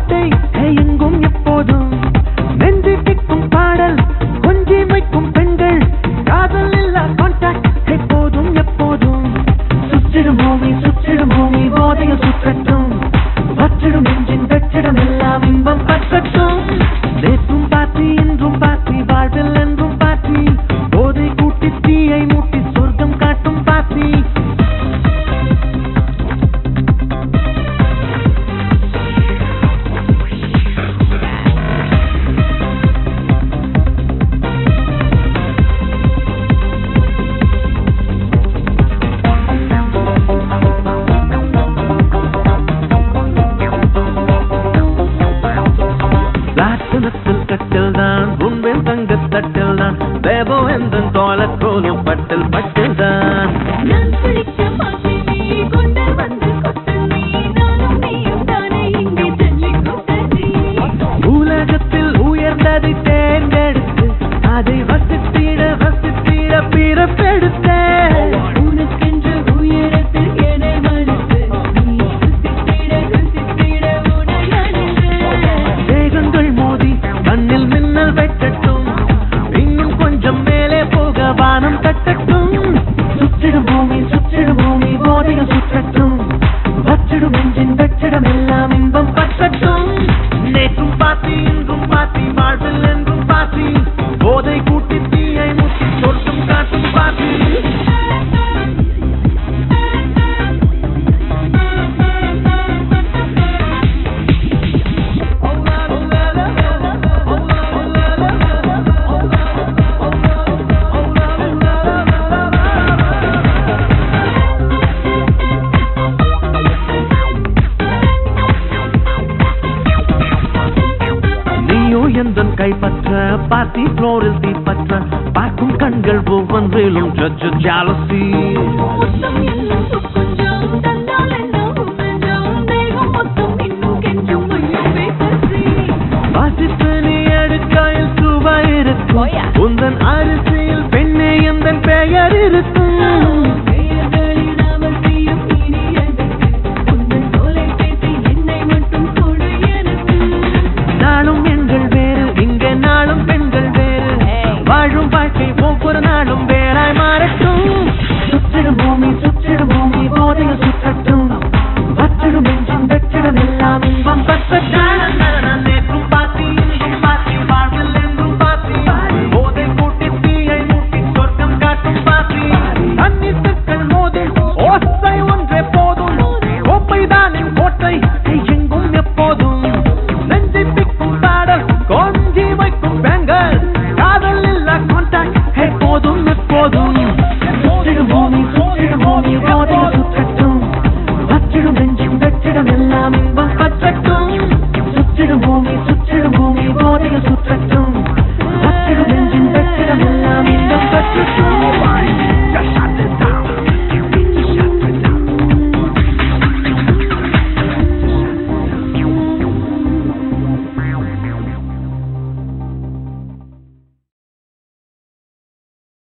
பாட்டை எங்கும் எப்போதும் நெஞ்சு கேட்கும் பாடல் கொஞ்சி வைக்கும் பெண்கள் காதல் இல்லா கான்டாக்ட் எப்போதும் எப்போதும் சுற்றிடும் பூமி போதையில் சுற்றட்டும் வற்றிடும் நெஞ்சின் வெற்றிடம் எல்லாம் இன்பம் பற்றட்டும் நேற்றும் பாத்தி இன்றும் பாத்தி வாழ்வில் என்றும் பாத்தி போதை கூட்டி தீயை மூட்டி சொர்க்கம் காட்டும் பாத்தி பிளாட்டினத்தில் கட்டில் தான் உண்பின் தங்கத் தட்டில் தான் தேவோ எந்த தோலக்கோலும் பட்டில் பட்டில் தான் உலகத்தில் உயர்ந்ததை தேர்ந்தெடுத்து அதை வசித்திட பிறப்பெடுத்த உனக்கென்று உயரத்தில் என மறுத்து தேகங்கள் மோதி கண்ணில் மின்னல் வெட்டட்டும் இன்னும் கொஞ்சம் மேலே போக வானம் தட்டட்டும் சுற்றிடும் பூமி போதையில் சுற்றட்டும் வற்றிடும் நெஞ்சின் வெற்றிடம் எல்லாம் இன்பம் பற்றட்டும் நேற்றும் பாத்தி இன்றும் பாத்தி வாழ்வில் என்றும் பாத்தி போதை கூட்டி தீயை முட்டி சொர்க்கம் காட்டும் பாத்தி எந்தன் கைப்பற்ற பார்ட்டி ஃப்ளோரில் தீப்பற்ற பார்க்கும் கண்கள் ஒவ்வொன்றிலும் ஜாலசி வாசித்து நீ அடுக்காயில் சுவை இருக்கும் உந்தன் அரிசியில் பெண்ணே எந்தன் பெயர் இருக்கும்